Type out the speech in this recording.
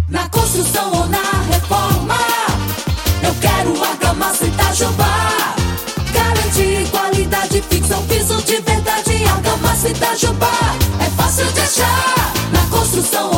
Na construção ou na reforma, eu quero Argamassa Itajubá. Garantia e qualidade fixa, um piso de verdade. Argamassa Itajubá, é fácil de achar. Na construção